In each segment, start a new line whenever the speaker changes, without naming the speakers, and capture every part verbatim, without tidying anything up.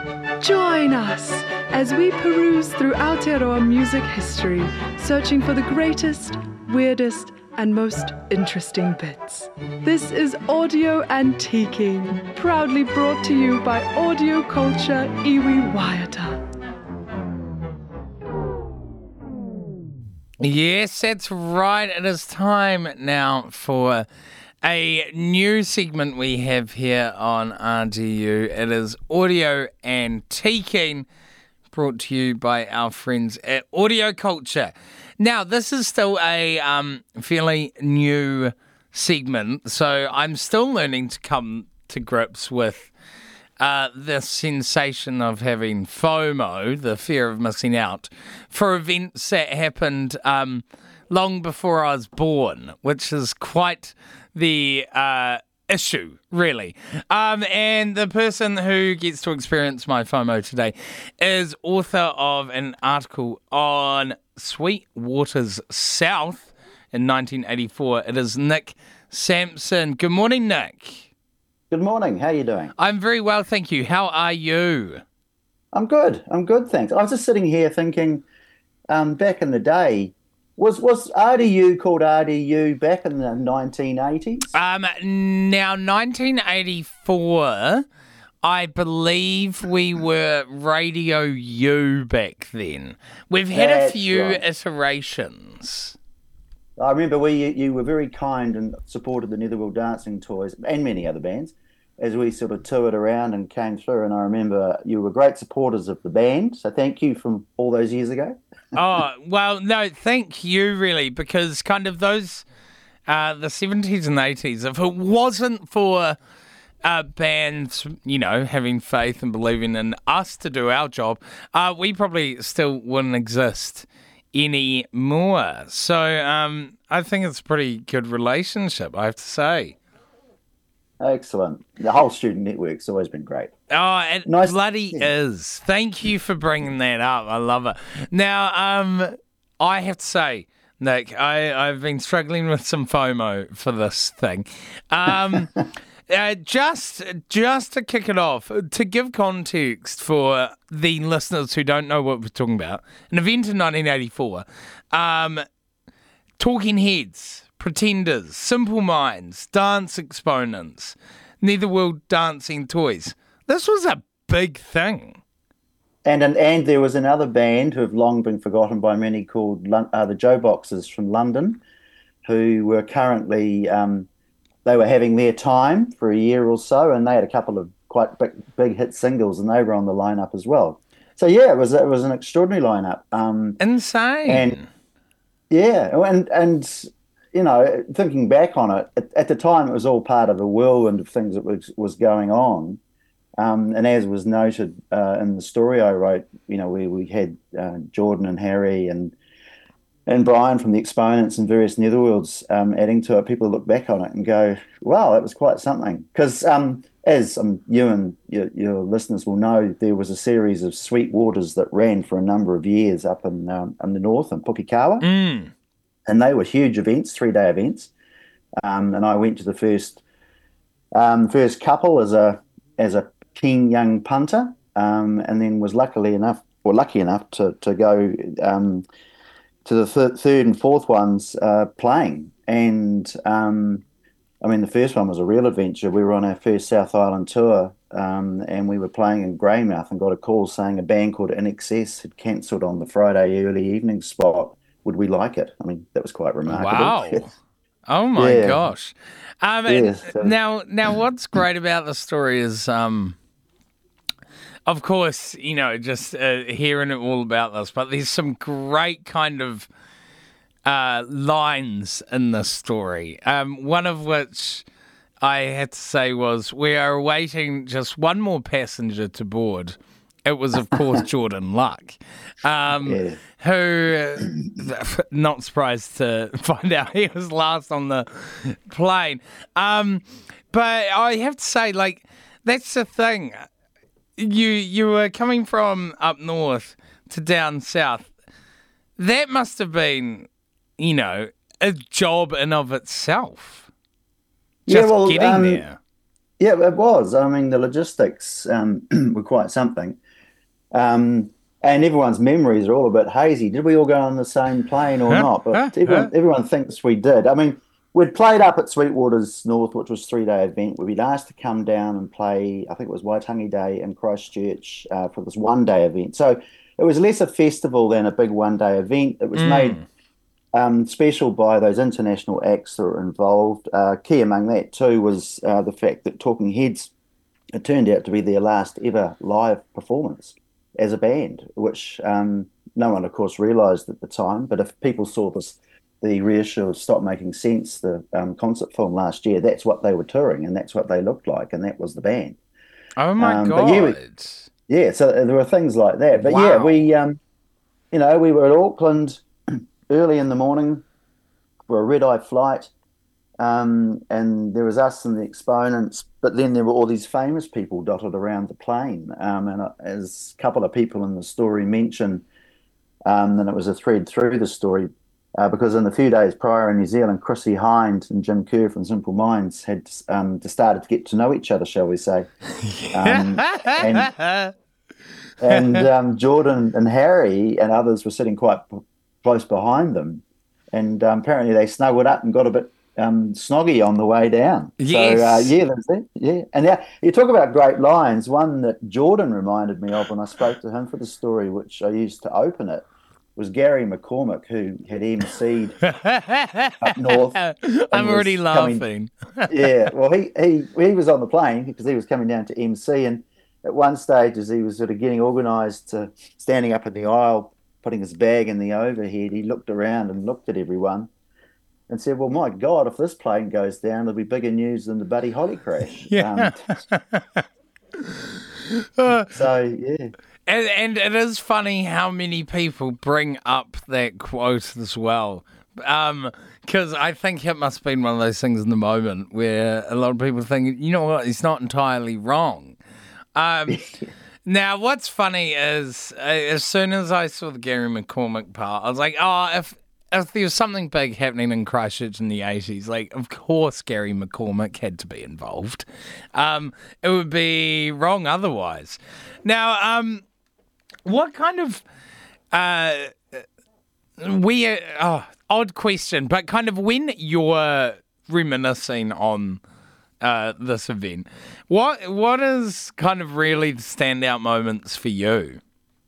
Join us as we peruse through Aotearoa music history, searching for the greatest, weirdest, and most interesting bits. This is Audio Antiquing, proudly brought to you by Audio Culture Iwi Waiata.
Yes, that's right. It is time now for a new segment we have here on R D U. It is Audio Antiquing, brought to you by our friends at Audio Culture. Now, this is still a um, fairly new segment, so I'm still learning to come to grips with uh, the sensation of having FOMO, the fear of missing out, for events that happened um, long before I was born, which is quite the uh, issue, really. Um, and the person who gets to experience my FOMO today is author of an article on Sweet Waters South in nineteen eighty-four. It is Nick Sampson. Good morning, Nick.
Good morning. How are you doing?
I'm very well, thank you. How are you?
I'm good. I'm good, thanks. I was just sitting here thinking, um, back in the day, was was R D U called R D U back in the nineteen eighties?
Um, now, nineteen eighty-four, I believe we were Radio U back then. We've had
That's
a few
right.
iterations.
I remember we you were very kind and supported the Netherworld Dancing Toys and many other bands as we sort of toured around and came through. And I remember you were great supporters of the band. So thank you from all those years ago.
Oh, well, no, thank you, really, because kind of those, uh, the seventies and eighties, if it wasn't for uh, bands, you know, having faith and believing in us to do our job, uh, we probably still wouldn't exist anymore. So um, I think it's a pretty good relationship, I have to say.
Excellent. The whole student network's always been great.
Oh, it
Nice.
bloody is. Thank you for bringing that up. I love it. Now, um, I have to say, Nick, I, I've been struggling with some FOMO for this thing. Um, uh, just, just to kick it off, to give context for the listeners who don't know what we're talking about, an event in nineteen eighty-four, um, Talking Heads, Pretenders, Simple Minds, Dance Exponents, Netherworld Dancing Toys. This was a big thing.
And and, and there was another band who have long been forgotten by many called Lon- uh, the Joe Boxers from London, who were currently, um, they were having their time for a year or so, and they had a couple of quite big, big hit singles, and they were on the lineup as well. So yeah, it was it was an extraordinary lineup. Um,
Insane.
and yeah, and and you know, thinking back on it, at, at the time it was all part of a whirlwind of things that was was going on. Um, and as was noted uh, in the story I wrote, you know, we we had uh, Jordan and Harry and and Brian from the Exponents and various Netherworlds um, adding to it. People look back on it and go, "Wow, that was quite something." Because um, as um, you and your, your listeners will know, there was a series of Sweet Waters that ran for a number of years up in um, in the north in Pukekawa,
Mm.
and they were huge events, three day events. Um, and I went to the first um, first couple as a as a keen young punter, um, and then was luckily enough, or lucky enough, to to go um, to the th- third and fourth ones uh, playing. And um, I mean, the first one was a real adventure. We were on our first South Island tour, um, and we were playing in Greymouth, and got a call saying a band called In Excess had cancelled on the Friday early evening spot. Would we like it? I mean, that was quite remarkable.
Wow. Oh my
Yeah.
gosh. Um,
Yes.
and now, now what's great about the story is, um, of course, you know, just uh, hearing it all about this, but there's some great kind of uh, lines in this story. Um, one of which I had to say was, "We are awaiting just one more passenger to board." It was, of course, Jordan Luck, um,
Yeah.
who, not surprised to find out he was last on the plane. Um, but I have to say, like, that's the thing. You you were coming from up north to down south. That must have been, you know, a job in of itself. Just
Yeah, well,
getting
um,
there.
Yeah, it was. I mean, the logistics um, were quite something. Um, and everyone's memories are all a bit hazy. Did we all go on the same plane or
Huh?
not? But
Huh? Huh?
everyone everyone thinks we did. I mean, we'd played up at Sweetwaters North, which was a three-day event. We'd been asked to come down and play, I think it was Waitangi Day in Christchurch uh, for this one-day event. So it was less a festival than a big one-day event. It was made
Mm.
um, special by those international acts that were involved. Uh, key among that too was uh, the fact that Talking Heads, it turned out to be their last ever live performance as a band, which um, no one, of course, realised at the time. But if people saw this, the reissue of Stop Making Sense, the um, concert film last year, that's what they were touring and that's what they looked like, and that was the band.
Oh my
Um, but yeah, we,
God.
yeah, so there were things like that. But yeah,
Wow.
we, um, you know, we were at Auckland early in the morning for a red-eye flight. Um, and there was us and the exponents, but then there were all these famous people dotted around the plane. Um, and uh, as a couple of people in the story mention, um, and it was a thread through the story, uh, because in the few days prior in New Zealand, Chrissy Hind and Jim Kerr from Simple Minds had um, started to get to know each other, shall we say. Um, and and um, Jordan and Harry and others were sitting quite p- close behind them. And um, apparently they snuggled up and got a bit um, snoggy on the way down. So, uh,
Yes.
yeah, that's it. Yeah. And now you talk about great lines. One that Jordan reminded me of when I spoke to him for the story, which I used to open it, was Gary McCormick, who had emceed up north
I'm
and
already
was coming.
laughing.
Yeah, well, he he he was on the plane because he was coming down to M C, and at one stage, as he was sort of getting organised to standing up in the aisle, putting his bag in the overhead, he looked around and looked at everyone and said, "Well, my God, if this plane goes down, it'll be bigger news than the Buddy Holly crash."
Yeah.
Um, so yeah,
And, and it is funny how many people bring up that quote as well. Um, because I think it must have been one of those things in the moment where a lot of people think, you know what, he's not entirely wrong. Um, now, what's funny is uh, as soon as I saw the Gary McCormick part, I was like, oh, if if there was something big happening in Christchurch in the eighties, like, of course Gary McCormick had to be involved. Um, it would be wrong otherwise. Now, um, what kind of uh, weird, oh, odd question, but kind of when you're reminiscing on uh, this event, what what is kind of really the standout moments for you?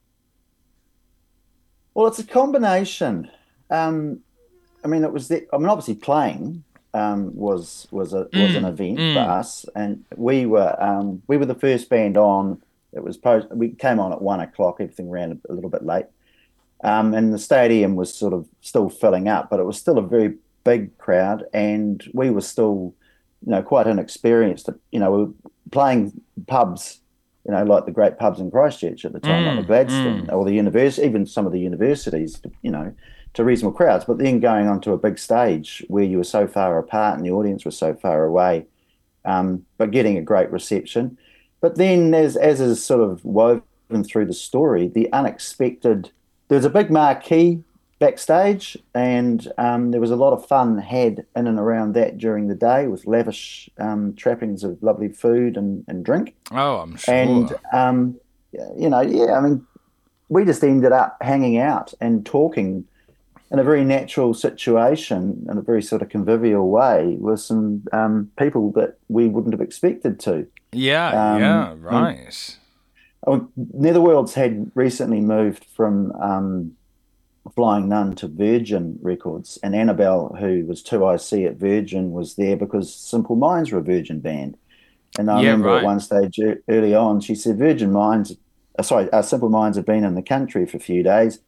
well, it's a combination. Um, I mean, it was the, I mean, obviously playing um, was was a was an
Mm,
event for
mm.
us, and we were um, we were the first band on. It was post. We came on at one o'clock. Everything ran a, a little bit late, um, and the stadium was sort of still filling up, but it was still a very big crowd, and we were still, you know, quite inexperienced. You know, we were playing pubs, you know, like the great pubs in Christchurch at the time, like the
Mm,
Gladstone
mm.
or the university, even some of the universities, you know, to reasonable crowds. But then going onto a big stage where you were so far apart and the audience was so far away, um, but getting a great reception. But then, as as is sort of woven through the story, the unexpected. There was a big marquee backstage, and um, there was a lot of fun had in and around that during the day with lavish um, trappings of lovely food and, and drink.
Oh, I'm
And
sure.
um, you know, yeah, I mean, we just ended up hanging out and talking in a very natural situation, in a very sort of convivial way, with some um, people that we wouldn't have expected to.
Yeah,
Um,
yeah,
I mean,
right.
oh, Netherworlds had recently moved from um, Flying Nun to Virgin Records, and Annabelle, who was two I C at Virgin, was there because Simple Minds were a Virgin band. And I
Yeah,
remember at
right.
one stage e- early on, she said, Virgin Minds, uh, sorry, uh, Simple Minds have been in the country for a few days.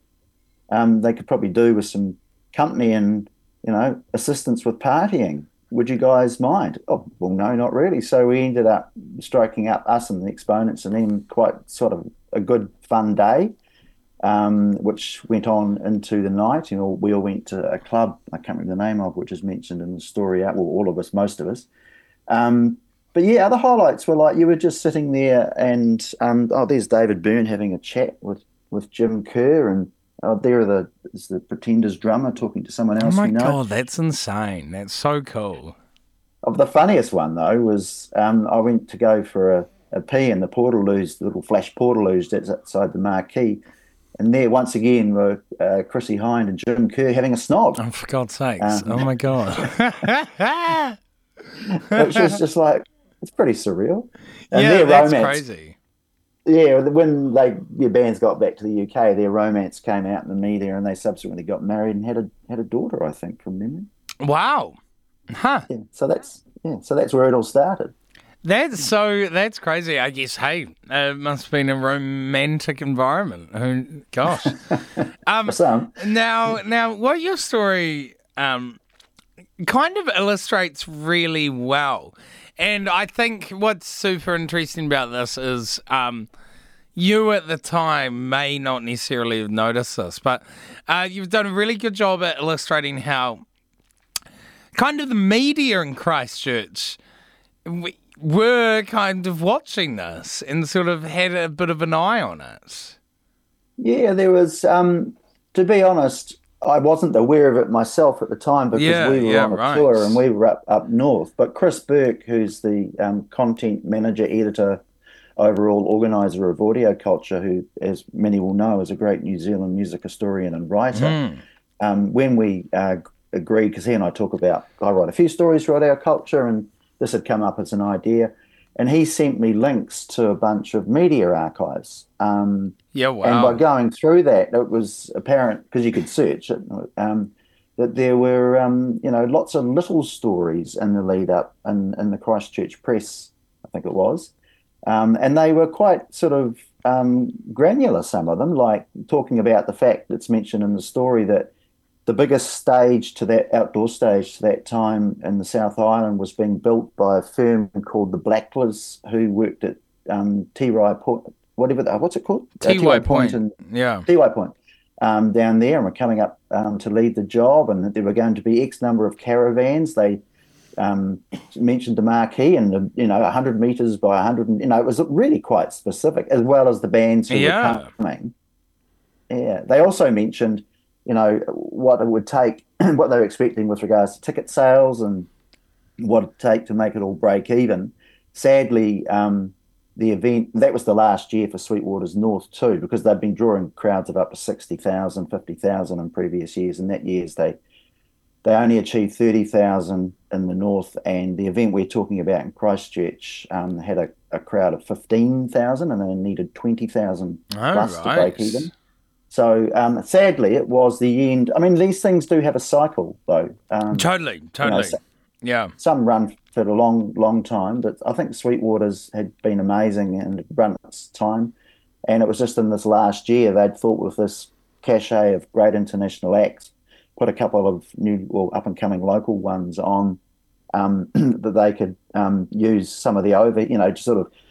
Um, they could probably do with some company and, you know, assistance with partying. Would you guys mind? Oh, well, no, not really. So we ended up striking up, us and the exponents, and then quite sort of a good fun day, um, which went on into the night. You know, we all went to a club, I can't remember the name of, which is mentioned in the story. Well, all of us, most of us. Um, but yeah, other highlights were like you were just sitting there, and um, oh, there's David Byrne having a chat with with Jim Kerr, and oh, there are the is the Pretenders drummer talking to someone
Oh
else
my
we know.
God, that's insane. That's so cool.
Of the funniest one though was um, I went to go for a, a pee in the Portaloos, the little flash Portaloos that's outside the marquee, and there once again were uh, Chrissy Hind and Jim Kerr having a snog,
Oh, for God's sakes.
um,
Oh, my God.
which was just like it's pretty surreal. And
Yeah,
their
that's
romance,
crazy.
yeah, when they their bands got back to the U K, their romance came out in the media, and they subsequently got married and had a had a daughter, I think, from memory.
Wow. Huh.
Yeah, so that's yeah, so that's where it all started.
That's so, that's crazy. I guess, hey, it must have been a romantic environment. Who, gosh. Um,
For some,
now, now, what your story um, kind of illustrates really well, and I think what's super interesting about this is um, you at the time may not necessarily have noticed this, but uh, you've done a really good job at illustrating how kind of the media in Christchurch w- were kind of watching this and sort of had a bit of an eye on it.
yeah, there was. Um, to be honest, I wasn't aware of it myself at the time because
Yeah,
we were
yeah,
on a
right.
tour and we were up up north. But Chris Burke, who's the um, content manager, editor, overall organizer of Audio Culture, who, as many will know, is a great New Zealand music historian and writer. Um, when we uh, agreed, because he and I talk about, I write a few stories for Audio Culture, and this had come up as an idea. And he sent me links to a bunch of media archives. Um,
Yeah,
and by
wow.
going through that, it was apparent, because you could search it, um, that there were, um, you know, lots of little stories in the lead up in, in the Christchurch Press, I think it was. Um, and they were quite sort of um, granular, some of them, like talking about the fact that's mentioned in the story that the biggest stage to that outdoor stage to that time in the South Island was being built by a firm called the Blacklers, who worked at um, T Y Point, whatever, the, what's it called? Uh,
T Y Point.
and
Yeah.
T Y Point um, down there, and were coming up um, to lead the job, and that there were going to be X number of caravans. They um, mentioned the marquee and, you know, one hundred metres by one hundred, and, you know, it was really quite specific, as well as the bands who
Yeah.
were coming. Yeah. They also mentioned, you know, what it would take, what they were expecting with regards to ticket sales and what it'd take to make it all break even. Sadly, um, the event, that was the last year for Sweetwater's North too, because they've been drawing crowds of up to sixty thousand, fifty thousand in previous years. And that year's they they only achieved thirty thousand in the North. And the event we're talking about in Christchurch um, had a, a crowd of fifteen thousand, and they needed twenty thousand
Oh,
plus to
right.
break even. So um, sadly, it was the end. I mean, these things do have a cycle, though. Um,
Totally,
you know,
totally.
so-
Yeah.
some run for a long, long time, but I think Sweetwater's had been amazing and run its time. And it was just in this last year they'd thought, with this cachet of great international acts, put a couple of new, well, up and coming local ones on, um, that they could um, use some of the over, you know, just sort of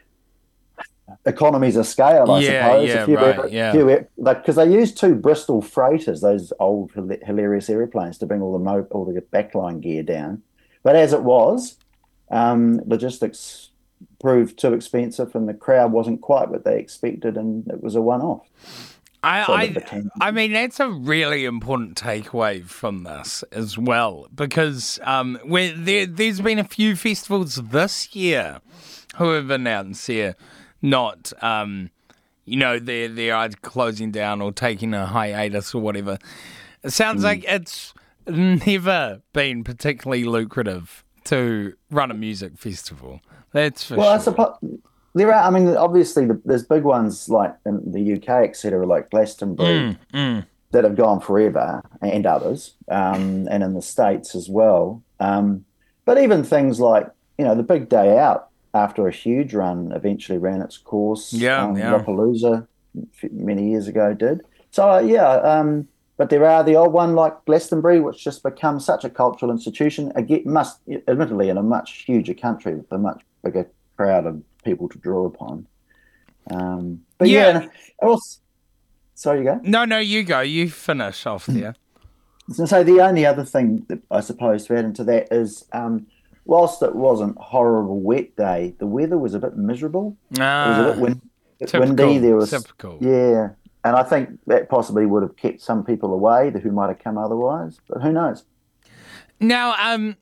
economies of scale, I
Yeah,
suppose.
yeah,
a few,
right, yeah.
few, like, because they used two Bristol freighters, those old hilarious airplanes, to bring all the mo- all the backline gear down. But as it was, um, logistics proved too expensive, and the crowd wasn't quite what they expected, and it was a one-off.
I,
Sort
I,
of a tangent.
I mean, that's a really important takeaway from this as well, because um, where there, there's been a few festivals this year who have announced they're not, um, you know, they're, they're either closing down or taking a hiatus or whatever. It sounds
Mm.
like it's never been particularly lucrative to run a music festival. That's for
Well, I
sure.
suppose there are. I mean, obviously, the, there's big ones like in the U K, et cetera, like Glastonbury,
Mm, mm.
that have gone forever, and others, um, and in the States as well. Um, but even things like, you know, the big day out after a huge run eventually ran its course.
Yeah,
um,
yeah.
Lollapalooza many years ago did. So, uh, yeah, um, but there are the old one like Glastonbury, which just become such a cultural institution, again, must, admittedly, in a much huger country with a much bigger crowd of people to draw upon. Um, but
Yeah.
yeah, and also, sorry, you go.
No, no, you go. You finish off there.
So, so the only other thing that I suppose to add into that is, um, whilst it wasn't a horrible wet day, the weather was a bit miserable. It was a
Ah,
bit, win- bit
typical,
windy. There was,
typical.
yeah, and I think that possibly would have kept some people away who might have come otherwise. But who knows?
Now, um,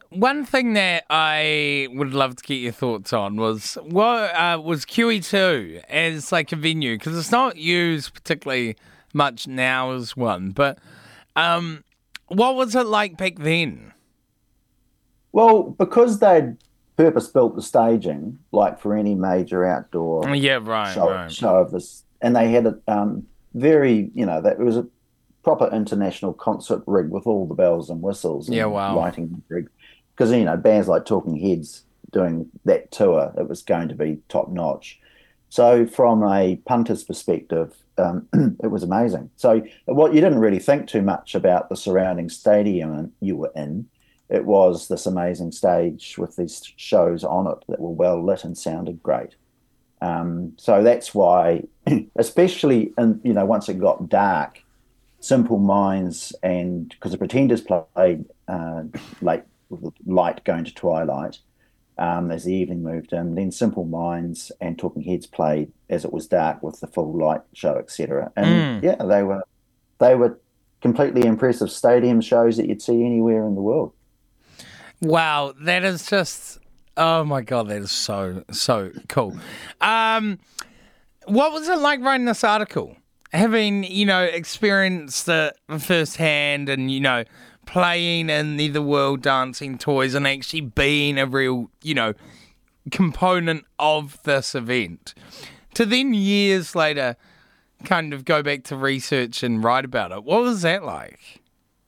one thing that I would love to get your thoughts on was what uh, was Q E two as like a venue, because it's not used particularly much now as one, but um, what was it like back then?
Well, because they'd purpose-built the staging, like for any major outdoor
Yeah, right,
show,
right.
show of this, and they had a um, very, you know, that it was a proper international concert rig with all the bells and whistles and
Yeah, wow.
lighting rig. Because, you know, bands like Talking Heads doing that tour, it was going to be top-notch. So from a punter's perspective, um, it was amazing. So what you didn't really think too much about the surrounding stadium you were in. It was this amazing stage with these shows on it that were well lit and sounded great. Um, so that's why, especially in, you know, once it got dark, Simple Minds and because the Pretenders played uh, late with the light going to twilight um, as the evening moved in. Then Simple Minds and Talking Heads played as it was dark with the full light show, et cetera. And
Mm.
yeah, they were they were completely impressive stadium shows that you'd see anywhere in the world.
Wow, that is just, oh my God, that is so, so cool. Um, what was it like writing this article? Having, you know, experienced it firsthand and, you know, playing in the, the World Dancing Toys and actually being a real, you know, component of this event. To then years later kind of go back to research and write about it. What was that like?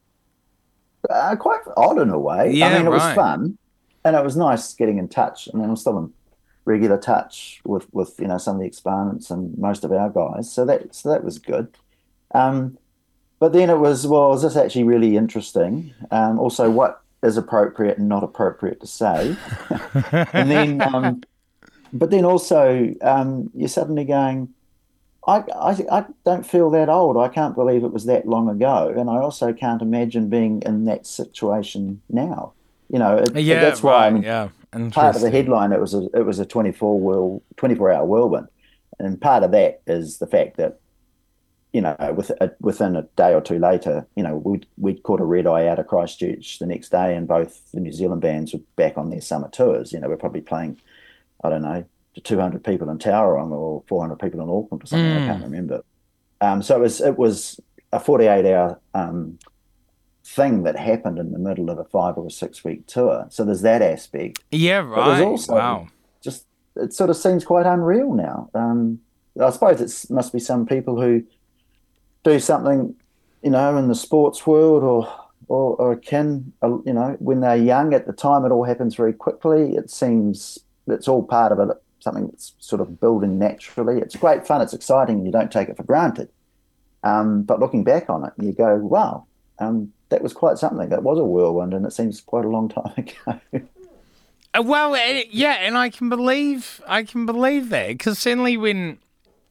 Uh, quite odd in a way.
Yeah,
I mean, it was
right.
fun, and it was nice getting in touch. I mean, I'm still in regular touch with, with you know some of the exponents and most of our guys, so that so that was good. Um, but then it was, well, is this actually really interesting? Um, also, what is appropriate and not appropriate to say? And then, um, but then also, um, you're suddenly going, I, I, I don't feel that old. I can't believe it was that long ago. And I also can't imagine being in that situation now. You know, it,
Yeah,
that's why,
right,
I mean,
yeah.
part of the
Interesting.
headline, it was a, it was a twenty-four whirl, twenty-four hour whirlwind. And part of that is the fact that, you know, with, a, within a day or two later, you know, we'd, we'd caught a red eye out of Christchurch the next day, and both the New Zealand bands were back on their summer tours. You know, we're probably playing, I don't know, to two hundred people in Tauranga or four hundred people in Auckland or something.
Mm.
I can't remember. Um, so it was it was a forty-eight hour um, thing that happened in the middle of a five or a six week tour. So there's that aspect.
Yeah,
But there's
right.
also
Wow.
just, it sort of seems quite unreal now. Um, I suppose it must be some people who do something, you know, in the sports world or or, or akin, uh, you know, when they're young. At the time, it all happens very quickly. It seems it's all part of it, something that's sort of building naturally. It's great fun. It's exciting. You don't take it for granted. Um, but looking back on it, you go, wow, um, that was quite something. That was a whirlwind, and it seems quite a long time ago.
Uh, Well, eh, yeah, and I can believe I can believe that, because certainly when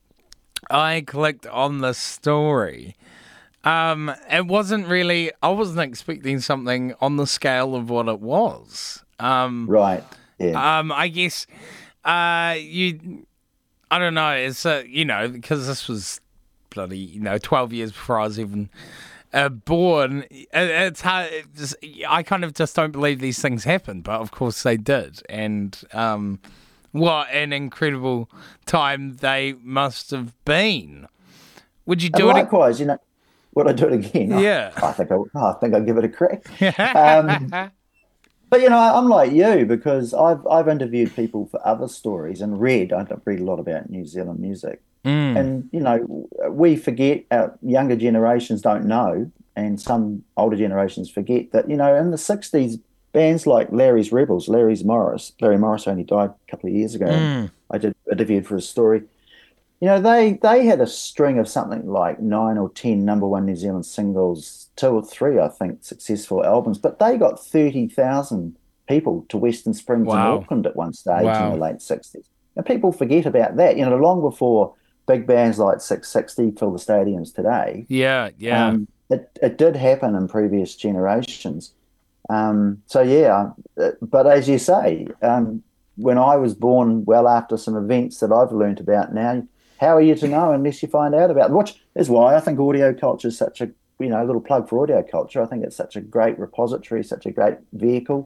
I clicked on the story, um, it wasn't really. I wasn't expecting something on the scale of what it was. Um,
Right. Yeah.
um, I guess uh, you. I don't know. It's uh, you know, because this was bloody you know twelve years before I was even uh, born. It, it's hard. It just, I kind of just don't believe these things happen, but of course they did, and um, what an incredible time they must have been. Would you
And
do it?
likewise, you know, would I do it again? I-
Yeah.
I, think I, I think I'd give it a crack. Um, But you know, I'm like you because I've I've interviewed people for other stories and read. I read a lot about New Zealand music,
Mm.
and you know, we forget. Our younger generations don't know, and some older generations forget that you know, in the sixties, bands like Larry's Rebels, Larry's Morris, Larry Morris only died a couple of years ago. And
Mm.
I did interviewed for a story. You know, they they had a string of something like nine or ten number one New Zealand singles, two or three, I think, successful albums, but they got thirty thousand people to Western Springs and
Wow.
Auckland at one stage in
Wow.
the late sixties. And people forget about that. You know, long before big bands like six sixty fill the stadiums today,
Yeah, yeah.
um, it, it did happen in previous generations. Um, so, yeah, uh, but as you say, um, when I was born, well after some events that I've learned about now, how are you to know unless you find out about them? Which is why I think audio culture is such a, you know, little plug for audio culture. I think it's such a great repository, such a great vehicle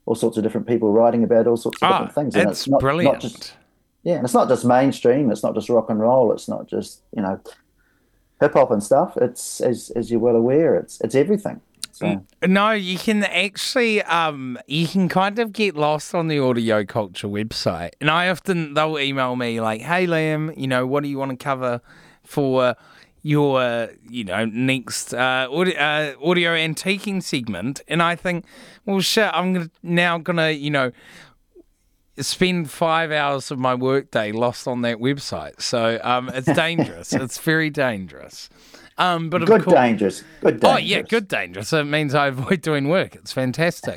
all sorts of different people writing about all sorts of
Oh,
different things. And
it's,
it's not,
brilliant.
Not just, yeah, and it's not just mainstream. It's not just rock and roll. It's not just, you know, hip hop and stuff. It's, as as you're well aware, it's it's everything. So.
No, you can actually, um, you can kind of get lost on the Audio Culture website. And I often, they'll email me like, hey, Liam, you know, what do you want to cover for your, uh, you know, next uh, audio, uh, audio antiquing segment? And I think, well, shit, I'm gonna, now going to, you know, spend five hours of my workday lost on that website. So um, it's dangerous. It's very dangerous. Um, but of
good
course,
dangerous. Good dangerous.
Oh, yeah, good dangerous. It means I avoid doing work. It's fantastic.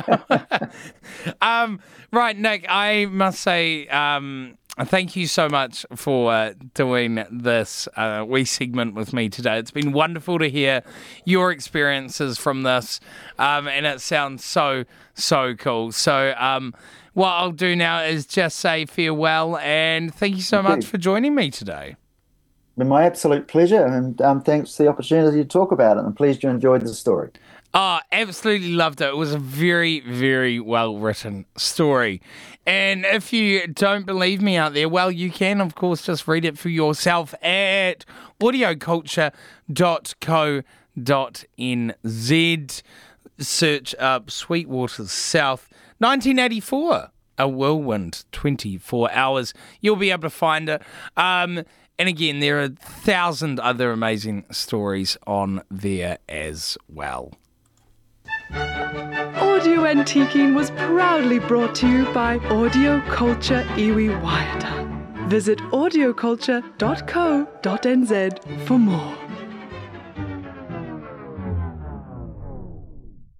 um, right, Nick, I must say um, thank you so much for uh, doing this uh, wee segment with me today. It's been wonderful to hear your experiences from this, um, and it sounds so, so cool. So um, what I'll do now is just say farewell, and thank you so
Thank
much
you.
for joining me today.
Been my absolute pleasure, and um, thanks for the opportunity to talk about it. And pleased you enjoyed the story.
Oh, absolutely loved it. It was a very, very well written story. And if you don't believe me out there, well, you can, of course, just read it for yourself at audio culture dot co dot n z. Search up Sweetwater South, nineteen eighty-four, A Whirlwind twenty-four hours. You'll be able to find it. Um... And again, there are a thousand other amazing stories on there as well.
Audio Antiquing was proudly brought to you by Audio Culture Iwi Waiata. Visit audio culture dot co dot n z for more.